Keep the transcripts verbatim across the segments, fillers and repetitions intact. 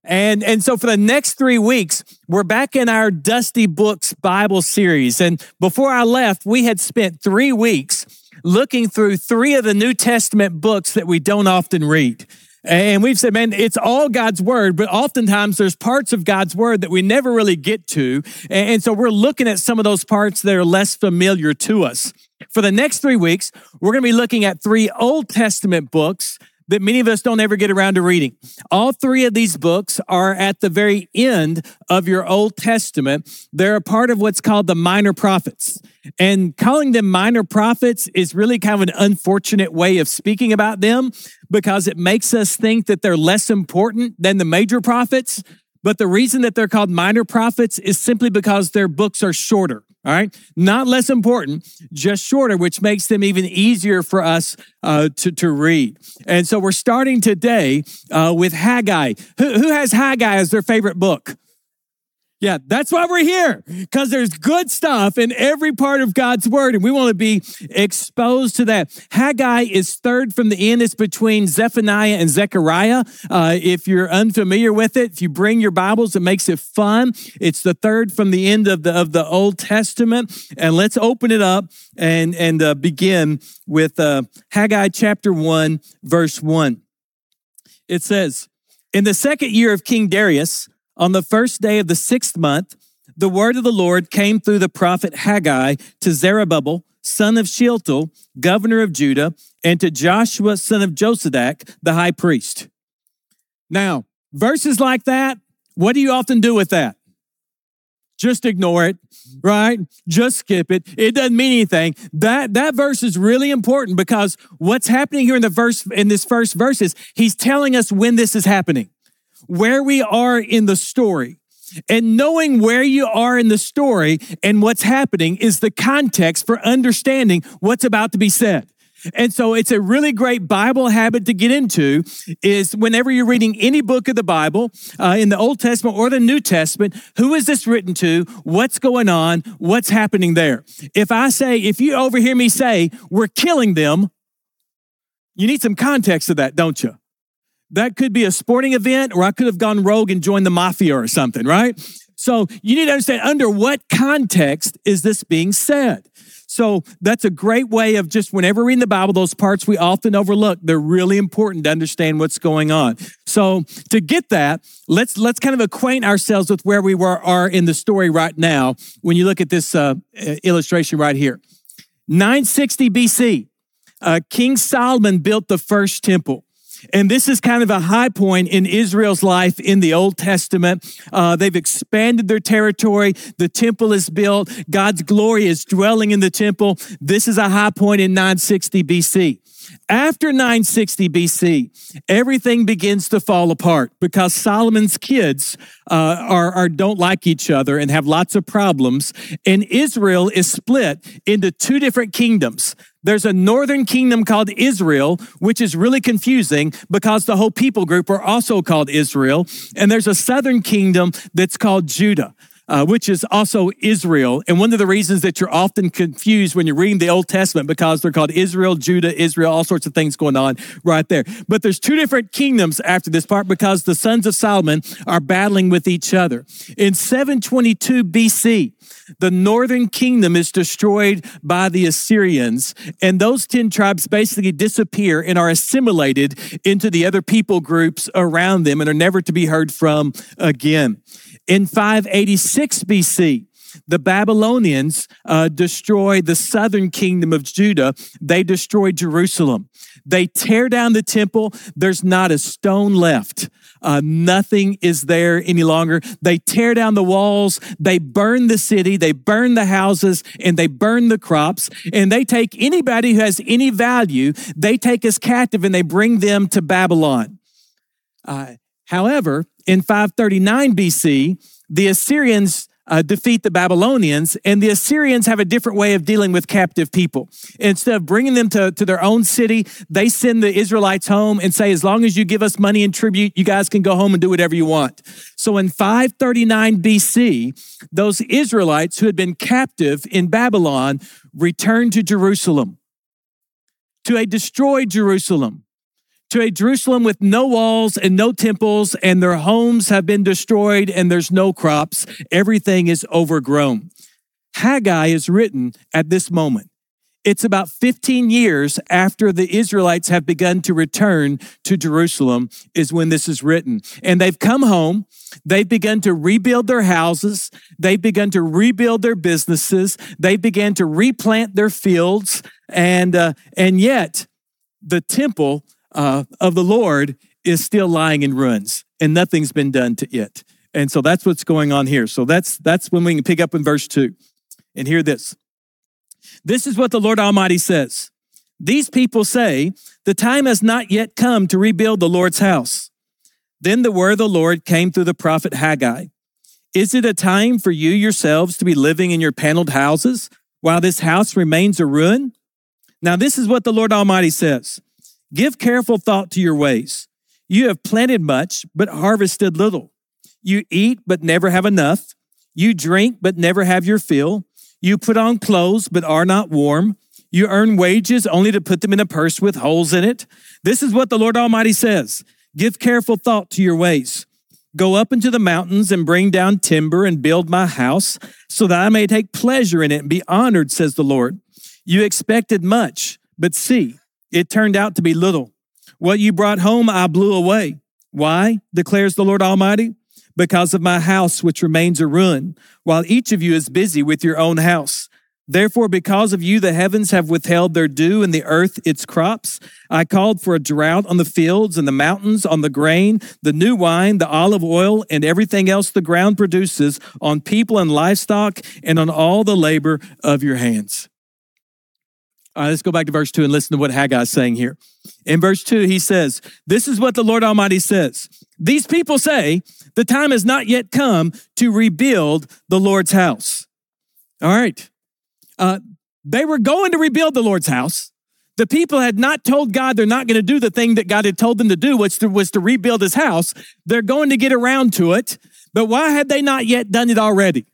And, and so for the next three weeks, we're back in our Dusty Books Bible series. And before I left, we had spent three weeks looking through three of the New Testament books that we don't often read. And we've said, man, it's all God's word, but oftentimes there's parts of God's word that we never really get to. And so we're looking at some of those parts that are less familiar to us. For the next three weeks, we're going to be looking at three Old Testament books that many of us don't ever get around to reading. All three of these books are at the very end of your Old Testament. They're a part of what's called the Minor Prophets. And calling them minor prophets is really kind of an unfortunate way of speaking about them because it makes us think that they're less important than the major prophets. But the reason that they're called minor prophets is simply because their books are shorter. All right, not less important, just shorter, which makes them even easier for us uh, to, to read. And so we're starting today uh, with Haggai. Who, who has Haggai as their favorite book? Yeah, that's why we're here, because there's good stuff in every part of God's word, and we want to be exposed to that. Haggai is third from the end. It's between Zephaniah and Zechariah. Uh, if you're unfamiliar with it, if you bring your Bibles, it makes it fun. It's the third from the end of the of the Old Testament. And let's open it up and, and uh, begin with uh, Haggai chapter one, verse one. It says, "In the second year of King Darius, on the first day of the sixth month, the word of the Lord came through the prophet Haggai to Zerubbabel, son of Shealtiel, governor of Judah, and to Joshua, son of Josadak, the high priest." Now, verses like that, what do you often do with that? Just ignore it, right? Just skip it. It doesn't mean anything. That, that verse is really important because what's happening here in the verse, in this first verse is he's telling us when this is happening, where we are in the story. And knowing where you are in the story and what's happening is the context for understanding what's about to be said. And so it's a really great Bible habit to get into is whenever you're reading any book of the Bible, uh, in the Old Testament or the New Testament, who is this written to? What's going on? What's happening there? If I say, if you overhear me say, we're killing them, you need some context to that, don't you? That could be a sporting event, or I could have gone rogue and joined the mafia or something, right? So you need to understand under what context is this being said. So that's a great way of just whenever reading the Bible, those parts we often overlook, they're really important to understand what's going on. So to get that, let's let's kind of acquaint ourselves with where we were, are in the story right now when you look at this uh, illustration right here. nine sixty B C, uh, King Solomon built the first temple. And this is kind of a high point in Israel's life in the Old Testament. Uh, they've expanded their territory. The temple is built. God's glory is dwelling in the temple. This is a high point in nine sixty B C. After nine sixty B C, everything begins to fall apart because Solomon's kids uh, are, are don't like each other and have lots of problems. And Israel is split into two different kingdoms. There's a northern kingdom called Israel, which is really confusing because the whole people group are also called Israel. And there's a southern kingdom that's called Judah, uh, which is also Israel. And one of the reasons that you're often confused when you're reading the Old Testament because they're called Israel, Judah, Israel, all sorts of things going on right there. But there's two different kingdoms after this part because the sons of Solomon are battling with each other. In seven twenty-two B C, the northern kingdom is destroyed by the Assyrians, and those ten tribes basically disappear and are assimilated into the other people groups around them and are never to be heard from again. In five eighty-six B C, the Babylonians uh, destroy the southern kingdom of Judah. They destroy Jerusalem. They tear down the temple. There's not a stone left. Uh, nothing is there any longer. They tear down the walls. They burn the city. They burn the houses, and they burn the crops. And they take anybody who has any value, they take as captive, and they bring them to Babylon. Uh, however, in five thirty-nine B C, the Assyrians Uh, defeat the Babylonians, and the Assyrians have a different way of dealing with captive people. Instead of bringing them to, to their own city, they send the Israelites home and say, as long as you give us money and tribute, you guys can go home and do whatever you want. So in five thirty-nine B C, those Israelites who had been captive in Babylon returned to Jerusalem, to a destroyed Jerusalem, to a Jerusalem with no walls and no temples, and their homes have been destroyed and there's no crops. Everything is overgrown. Haggai is written at this moment. It's about fifteen years after the Israelites have begun to return to Jerusalem is when this is written. And they've come home. They've begun to rebuild their houses. They've begun to rebuild their businesses. They began to replant their fields. And, uh, and yet the temple uh, of the Lord is still lying in ruins and nothing's been done to it. And so that's what's going on here. So that's, that's when we can pick up in verse two and hear this. This is what the Lord Almighty says. These people say, the time has not yet come to rebuild the Lord's house. Then the word of the Lord came through the prophet Haggai. Is it a time for you yourselves to be living in your paneled houses while this house remains a ruin? Now this is what the Lord Almighty says. Give careful thought to your ways. You have planted much, but harvested little. You eat, but never have enough. You drink, but never have your fill. You put on clothes, but are not warm. You earn wages only to put them in a purse with holes in it. This is what the Lord Almighty says. Give careful thought to your ways. Go up into the mountains and bring down timber and build my house so that I may take pleasure in it and be honored, says the Lord. You expected much, but see, it turned out to be little. What you brought home, I blew away. Why, declares the Lord Almighty? Because of my house, which remains a ruin, while each of you is busy with your own house. Therefore, because of you, the heavens have withheld their dew and the earth its crops. I called for a drought on the fields and the mountains, on the grain, the new wine, the olive oil, and everything else the ground produces, on people and livestock, and on all the labor of your hands. All right, let's go back to verse two and listen to what Haggai is saying here. In verse two, he says, this is what the Lord Almighty says. These people say, the time has not yet come to rebuild the Lord's house. All right. Uh, they were going to rebuild the Lord's house. The people had not told God they're not going to do the thing that God had told them to do, which was to rebuild his house. They're going to get around to it. But why had they not yet done it already?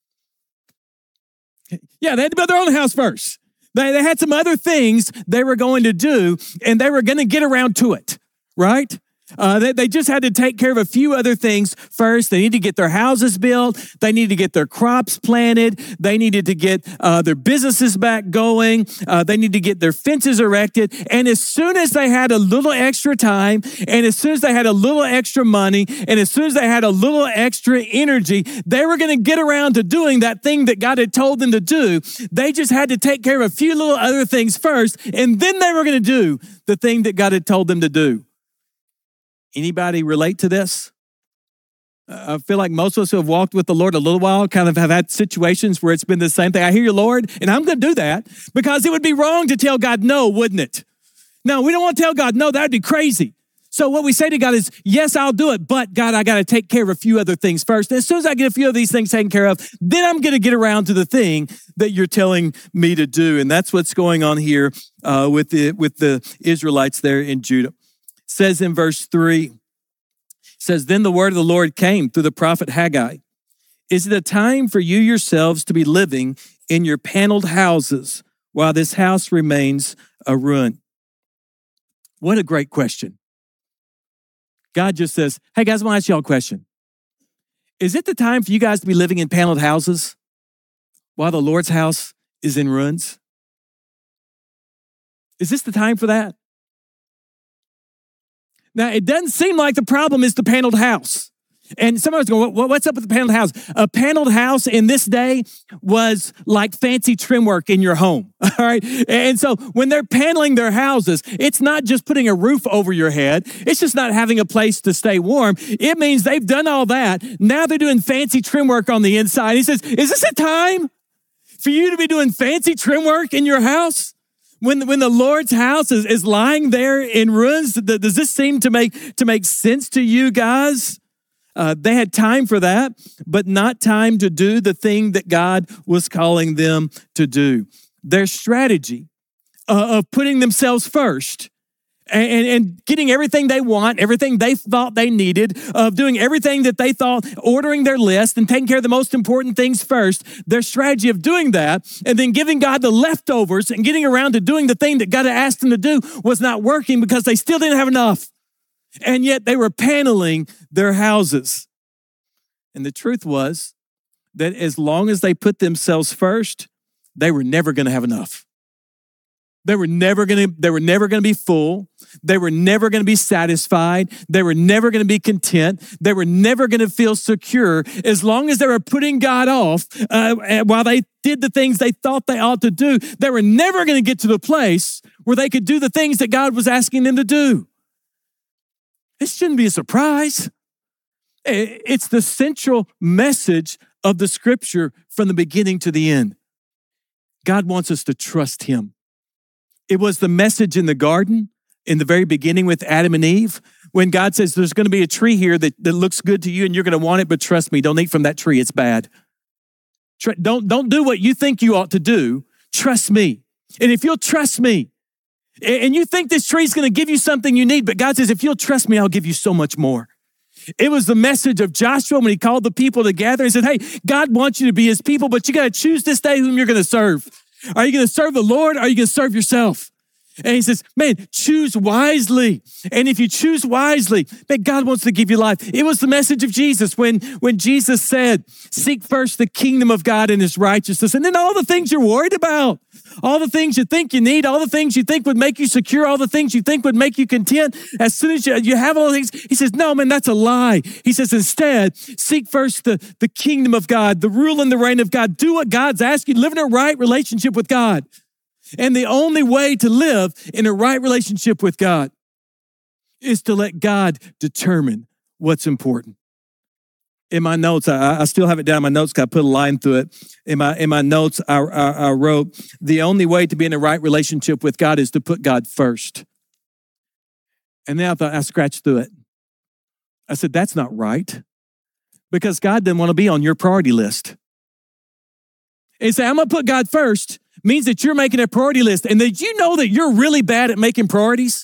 Yeah, they had to build their own house first. They, they had some other things they were going to do, and they were going to get around to it, right? Uh, they, they just had to take care of a few other things first. They needed to get their houses built. They needed to get their crops planted. They needed to get uh, their businesses back going. Uh, they needed to get their fences erected. And as soon as they had a little extra time, and as soon as they had a little extra money, and as soon as they had a little extra energy, they were going to get around to doing that thing that God had told them to do. They just had to take care of a few little other things first, and then they were going to do the thing that God had told them to do. Anybody relate to this? I feel like most of us who have walked with the Lord a little while kind of have had situations where it's been the same thing. I hear you, Lord, and I'm going to do that because it would be wrong to tell God no, wouldn't it? No, we don't want to tell God no. That would be crazy. So what we say to God is, yes, I'll do it, but God, I got to take care of a few other things first. And as soon as I get a few of these things taken care of, then I'm going to get around to the thing that you're telling me to do. And that's what's going on here uh, with the with the Israelites there in Judah. Says in verse three, says, then the word of the Lord came through the prophet Haggai. Is it a time for you yourselves to be living in your paneled houses while this house remains a ruin? What a great question. God just says, hey guys, I want to ask y'all a question. Is it the time for you guys to be living in paneled houses while the Lord's house is in ruins? Is this the time for that? Now, it doesn't seem like the problem is the paneled house. And somebody's going, what's up with the paneled house? A paneled house in this day was like fancy trim work in your home, all right? And so when they're paneling their houses, it's not just putting a roof over your head. It's just not having a place to stay warm. It means they've done all that. Now they're doing fancy trim work on the inside. He says, is this a time for you to be doing fancy trim work in your house? When, when the Lord's house is, is lying there in ruins, does this seem to make, to make sense to you guys? Uh, they had time for that, but not time to do the thing that God was calling them to do. Their strategy uh, of putting themselves first and, and getting everything they want, everything they thought they needed, of doing everything that they thought, ordering their list and taking care of the most important things first. Their strategy of doing that and then giving God the leftovers and getting around to doing the thing that God had asked them to do was not working because they still didn't have enough. And yet they were paneling their houses. And the truth was that as long as they put themselves first, they were never going to have enough. They were never going to, they were never going to be full. They were never going to be satisfied. They were never going to be content. They were never going to feel secure as long as they were putting God off uh, while they did the things they thought they ought to do. They were never going to get to the place where they could do the things that God was asking them to do. This shouldn't be a surprise. It's the central message of the scripture from the beginning to the end. God wants us to trust him. It was the message in the garden in the very beginning with Adam and Eve, when God says there's going to be a tree here that, that looks good to you and you're going to want it, but trust me, don't eat from that tree. It's bad. Don't, don't do what you think you ought to do. Trust me. And if you'll trust me, and you think this tree is going to give you something you need, but God says, if you'll trust me, I'll give you so much more. It was the message of Joshua when he called the people together and said, hey, God wants you to be his people, but you got to choose this day whom you're going to serve. Are you going to serve the Lord? Or are you going to serve yourself? And he says, man, choose wisely. And if you choose wisely, man, God wants to give you life. It was the message of Jesus when, when Jesus said, seek first the kingdom of God and his righteousness. And then all the things you're worried about, all the things you think you need, all the things you think would make you secure, all the things you think would make you content. As soon as you, you have all the things, he says, no, man, that's a lie. He says, instead, seek first the, the kingdom of God, the rule and the reign of God. Do what God's asking, live in a right relationship with God. And the only way to live in a right relationship with God is to let God determine what's important. In my notes, I, I still have it down in my notes because I put a line through it. In my, in my notes, I, I, I wrote, the only way to be in a right relationship with God is to put God first. And then I thought, I scratched through it. I said, that's not right, because God didn't want to be on your priority list. And he said, I'm going to put God first means that you're making a priority list. And did you know that you're really bad at making priorities?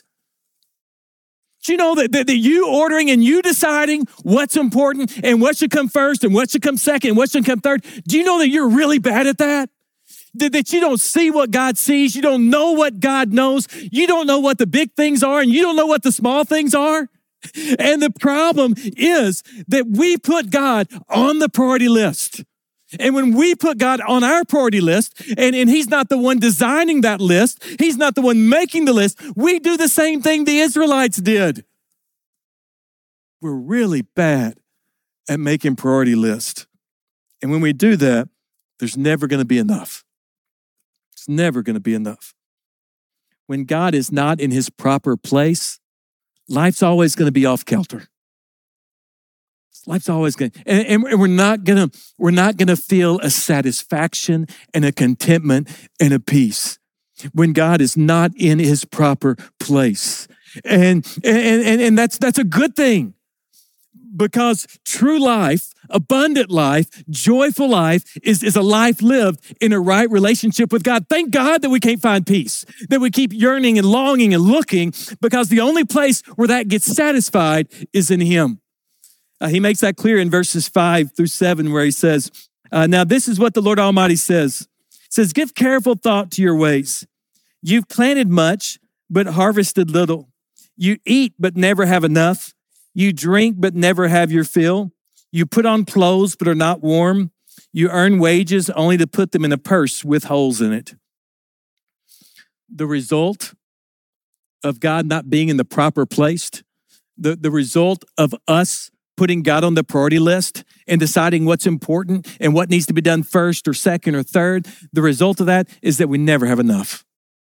Do you know that, that, that you ordering and you deciding what's important and what should come first and what should come second and what should come third? Do you know that you're really bad at that? That, that you don't see what God sees. You don't know what God knows. You don't know what the big things are and you don't know what the small things are. And the problem is that we put God on the priority list. And when we put God on our priority list, and, and he's not the one designing that list, he's not the one making the list, we do the same thing the Israelites did. We're really bad at making priority lists. And when we do that, there's never going to be enough. It's never going to be enough. When God is not in his proper place, life's always going to be off kilter. Life's always going to, and, and we're not going to, we're not going to feel a satisfaction and a contentment and a peace when God is not in his proper place. And, and, and, and that's, that's a good thing, because true life, abundant life, joyful life is, is a life lived in a right relationship with God. Thank God that we can't find peace, that we keep yearning and longing and looking, because the only place where that gets satisfied is in him. Uh, he makes that clear in verses five through seven, where he says, uh, now this is what the Lord Almighty says. He says, give careful thought to your ways. You've planted much, but harvested little. You eat, but never have enough. You drink, but never have your fill. You put on clothes, but are not warm. You earn wages only to put them in a purse with holes in it. The result of God not being in the proper place, the, the result of us putting God on the priority list and deciding what's important and what needs to be done first or second or third, the result of that is that we never have enough.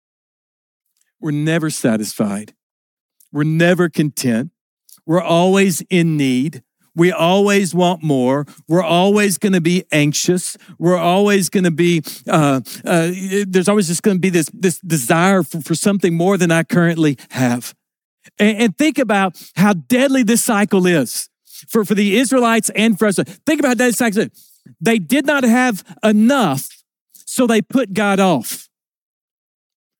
We're never satisfied. We're never content. We're always in need. We always want more. We're always going to be anxious. We're always going to be, uh, uh, there's always just going to be this, this desire for, for something more than I currently have. And, and think about how deadly this cycle is. For, for the Israelites and for us. Think about that. They did not have enough, so they put God off.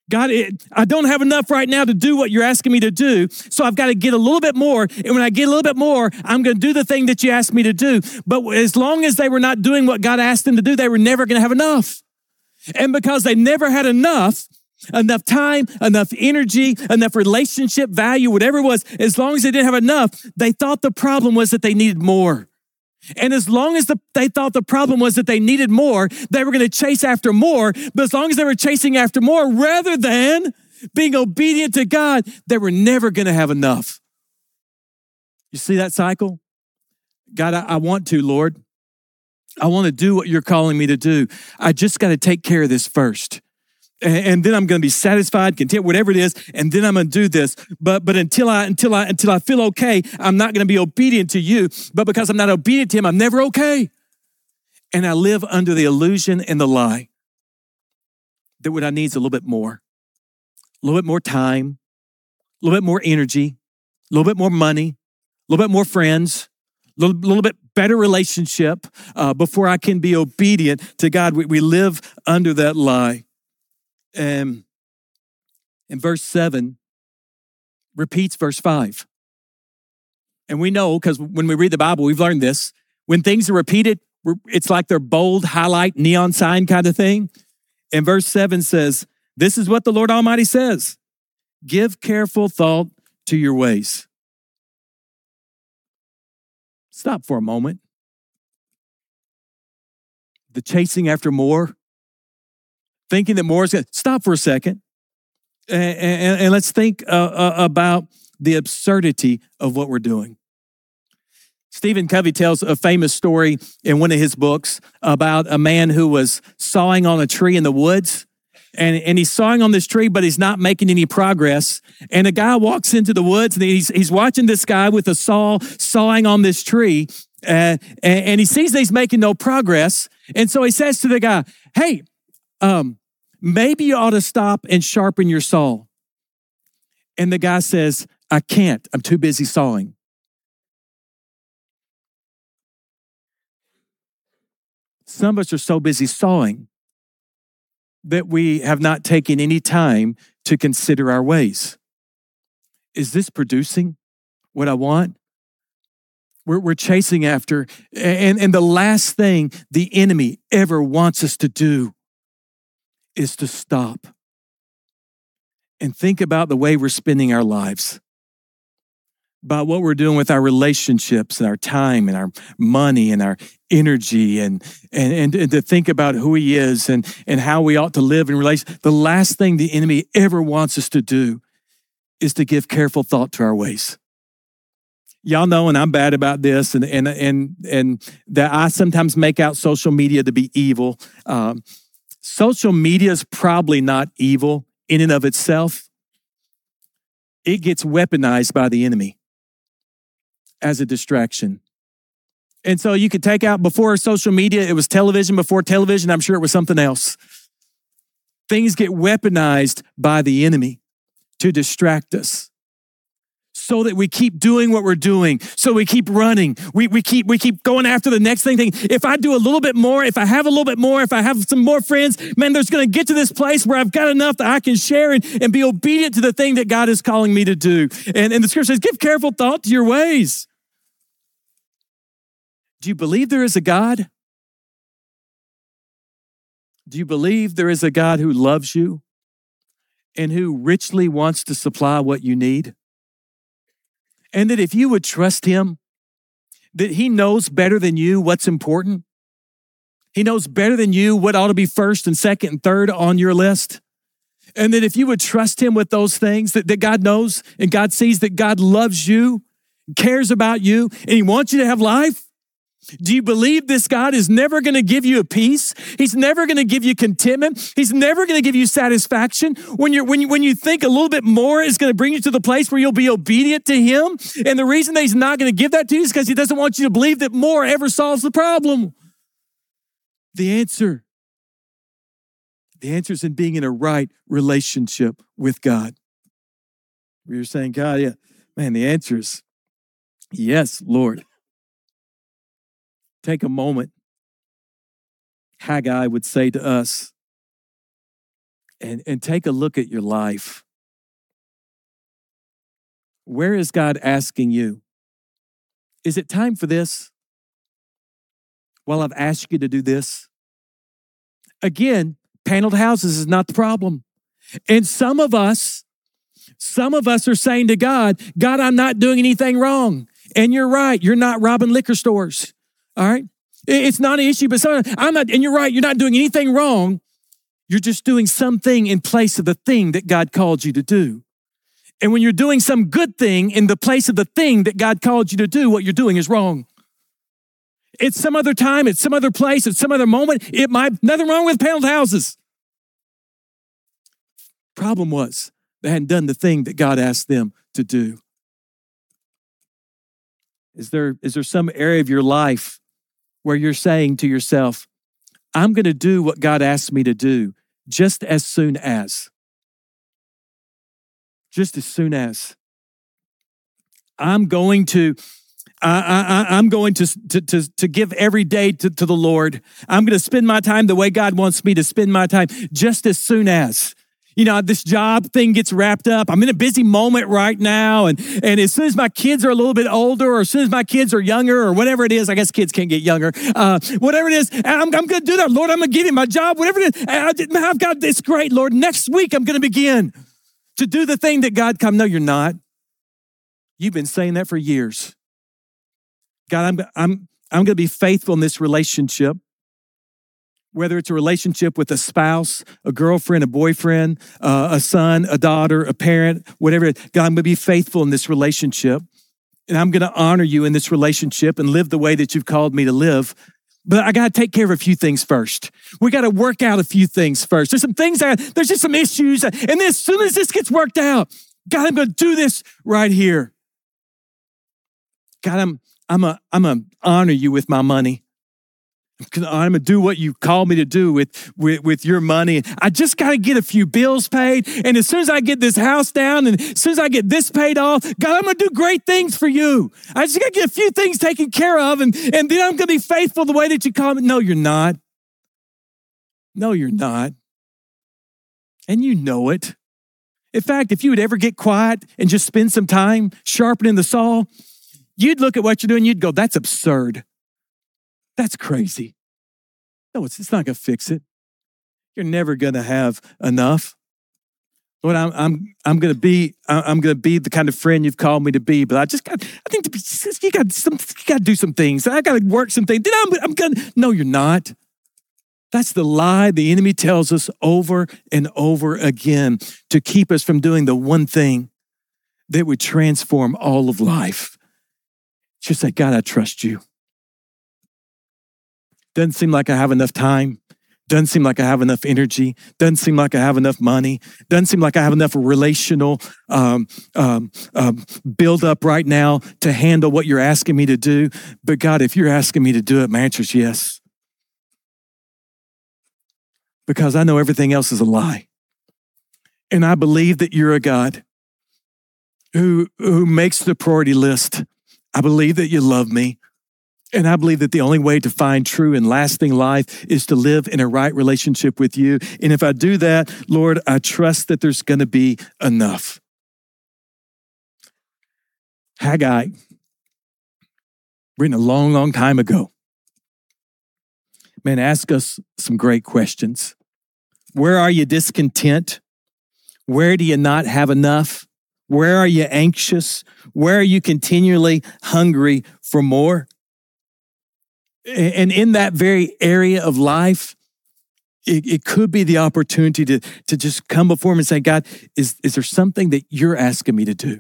God, it, I don't have enough right now to do what you're asking me to do, so I've got to get a little bit more. And when I get a little bit more, I'm going to do the thing that you asked me to do. But as long as they were not doing what God asked them to do, they were never going to have enough. And because they never had enough, enough time, enough energy, enough relationship value, whatever it was, as long as they didn't have enough, they thought the problem was that they needed more. And as long as the, they thought the problem was that they needed more, they were going to chase after more. But as long as they were chasing after more, rather than being obedient to God, they were never going to have enough. You see that cycle? God, I, I want to, Lord. I want to do what you're calling me to do. I just got to take care of this first. And then I'm going to be satisfied, content, whatever it is, and then I'm going to do this. But but until I until I until I feel okay, I'm not going to be obedient to you. But because I'm not obedient to him, I'm never okay. And I live under the illusion and the lie that what I need is a little bit more, a little bit more time, a little bit more energy, a little bit more money, a little bit more friends, a little, little bit better relationship uh, before I can be obedient to God. We, we live under that lie. And in verse seven, repeats verse five. And we know, because when we read the Bible, we've learned this. When things are repeated, it's like they're bold, highlight, neon sign kind of thing. And verse seven says, this is what the Lord Almighty says. Give careful thought to your ways. Stop for a moment. The chasing after more, thinking that more is going to stop for a second. And, and, and let's think uh, uh, about the absurdity of what we're doing. Stephen Covey tells a famous story in one of his books about a man who was sawing on a tree in the woods. And, and he's sawing on this tree, but he's not making any progress. And a guy walks into the woods and he's, he's watching this guy with a saw sawing on this tree. Uh, and, and he sees that he's making no progress. And so he says to the guy, hey, um, maybe you ought to stop and sharpen your saw. And the guy says, I can't. I'm too busy sawing. Some of us are so busy sawing that we have not taken any time to consider our ways. Is this producing what I want? We're, we're chasing after, and, and the last thing the enemy ever wants us to do is to stop and think about the way we're spending our lives, about what we're doing with our relationships and our time and our money and our energy, and and and, and to think about who he is and, and how we ought to live in relation. The last thing the enemy ever wants us to do is to give careful thought to our ways. Y'all know, and I'm bad about this, and and and and that I sometimes make out social media to be evil. Um, social media is probably not evil in and of itself. It gets weaponized by the enemy as a distraction. And so you could take out, before social media, it was television. Before television, I'm sure it was something else. Things get weaponized by the enemy to distract us, so that we keep doing what we're doing, so we keep running. We, we, keep, we keep going after the next thing, thinking, if I do a little bit more, if I have a little bit more, if I have some more friends, man, there's going to get to this place where I've got enough that I can share and, and be obedient to the thing that God is calling me to do. And, and the scripture says, give careful thought to your ways. Do you believe there is a God? Do you believe there is a God who loves you and who richly wants to supply what you need? And that if you would trust him, that he knows better than you what's important. He knows better than you what ought to be first and second and third on your list. And that if you would trust him with those things, that, that God knows and God sees that God loves you, cares about you, and he wants you to have life. Do you believe this God is never going to give you a peace? He's never going to give you contentment. He's never going to give you satisfaction. When you're when you when you think a little bit more is going to bring you to the place where you'll be obedient to him. And the reason that he's not going to give that to you is because he doesn't want you to believe that more ever solves the problem. The answer, the answer is in being in a right relationship with God. You're saying, God, yeah, man, the answer is yes, Lord. Take a moment. Haggai would say to us, and, and take a look at your life. Where is God asking you? Is it time for this? Well, I've asked you to do this. Again, paneled houses is not the problem. And some of us, some of us are saying to God, God, I'm not doing anything wrong. And you're right. You're not robbing liquor stores. All right. It's not an issue, but some, I'm not, and you're right. You're not doing anything wrong. You're just doing something in place of the thing that God called you to do. And when you're doing some good thing in the place of the thing that God called you to do, what you're doing is wrong. It's some other time, it's some other place, it's some other moment. It might, nothing wrong with paneled houses. Problem was, they hadn't done the thing that God asked them to do. Is there, is there some area of your life where you're saying to yourself, I'm going to do what God asked me to do just as soon as. Just as soon as. I'm going to, I, I, I'm going to, to, to, to give every day to, to the Lord. I'm going to spend my time the way God wants me to spend my time just as soon as. You know, this job thing gets wrapped up. I'm in a busy moment right now. And, and as soon as my kids are a little bit older, or as soon as my kids are younger, or whatever it is, I guess kids can't get younger, uh, whatever it is, I'm, I'm going to do that. Lord, I'm going to give you my job, whatever it is. I, I've got this great, Lord. Next week, I'm going to begin to do the thing that God come. No, you're not. You've been saying that for years. God, I'm, I'm, I'm going to be faithful in this relationship. Whether it's a relationship with a spouse, a girlfriend, a boyfriend, uh, a son, a daughter, a parent, whatever. God, I'm going to be faithful in this relationship. And I'm going to honor you in this relationship and live the way that you've called me to live. But I got to take care of a few things first. We got to work out a few things first. There's some things, I, there's just some issues. And then as soon as this gets worked out, God, I'm going to do this right here. God, I'm, I'm a, I'm going to honor you with my money. I'm going to do what you called me to do with, with, with your money. I just got to get a few bills paid. And as soon as I get this house down and as soon as I get this paid off, God, I'm going to do great things for you. I just got to get a few things taken care of and, and then I'm going to be faithful the way that you call me. No, you're not. No, you're not. And you know it. In fact, if you would ever get quiet and just spend some time sharpening the saw, you'd look at what you're doing, you'd go, that's absurd. That's crazy. No, it's, it's not going to fix it. You're never going to have enough. Lord, I'm I'm I'm going to be I'm going to be the kind of friend you've called me to be. But I just got I think to be, you got some you got to do some things. I got to work some things. Then I'm I'm going to. No, you're not. That's the lie the enemy tells us over and over again to keep us from doing the one thing that would transform all of life. Just say, God, I trust you. Doesn't seem like I have enough time. Doesn't seem like I have enough energy. Doesn't seem like I have enough money. Doesn't seem like I have enough relational um, um, um, build up right now to handle what you're asking me to do. But God, if you're asking me to do it, my answer is yes. Because I know everything else is a lie. And I believe that you're a God who, who makes the priority list. I believe that you love me. And I believe that the only way to find true and lasting life is to live in a right relationship with you. And if I do that, Lord, I trust that there's going to be enough. Haggai, written a long, long time ago. Man, ask us some great questions. Where are you discontent? Where do you not have enough? Where are you anxious? Where are you continually hungry for more? And in that very area of life, it, it could be the opportunity to, to just come before him and say, God, is, is there something that you're asking me to do?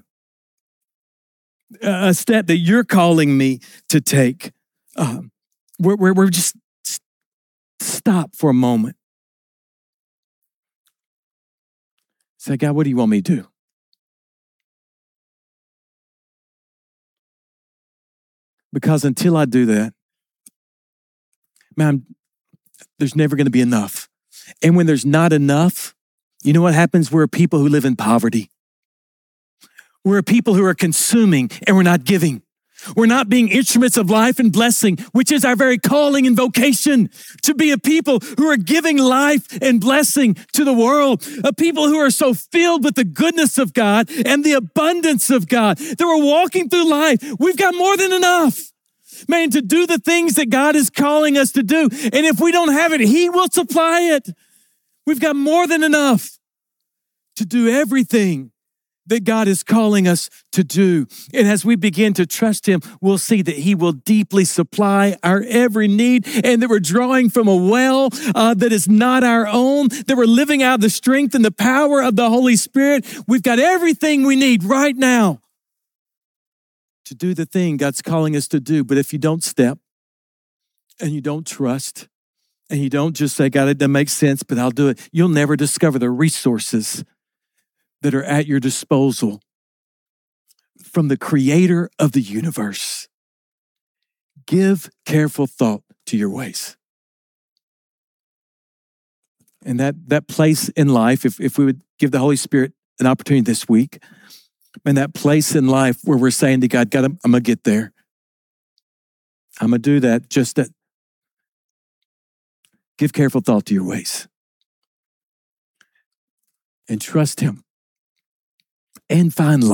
A step that you're calling me to take? Um, where, where we're just stop for a moment. Say, God, what do you want me to do? Because until I do that, man, there's never going to be enough. And when there's not enough, you know what happens? We're people who live in poverty. We're people who are consuming and we're not giving. We're not being instruments of life and blessing, which is our very calling and vocation, to be a people who are giving life and blessing to the world, a people who are so filled with the goodness of God and the abundance of God that we're walking through life. We've got more than enough, man, to do the things that God is calling us to do. And if we don't have it, He will supply it. We've got more than enough to do everything that God is calling us to do. And as we begin to trust Him, we'll see that He will deeply supply our every need, and that we're drawing from a well uh, that is not our own, that we're living out the strength and the power of the Holy Spirit. We've got everything we need right now to do the thing God's calling us to do. But if you don't step and you don't trust and you don't just say, God, it doesn't make sense, but I'll do it, you'll never discover the resources that are at your disposal from the Creator of the universe. Give careful thought to your ways. And that, that place in life, if, if we would give the Holy Spirit an opportunity this week, and that place in life where we're saying to God, God, I'm, I'm going to get there. I'm going to do that, just that. Give careful thought to your ways. And trust Him. And find life.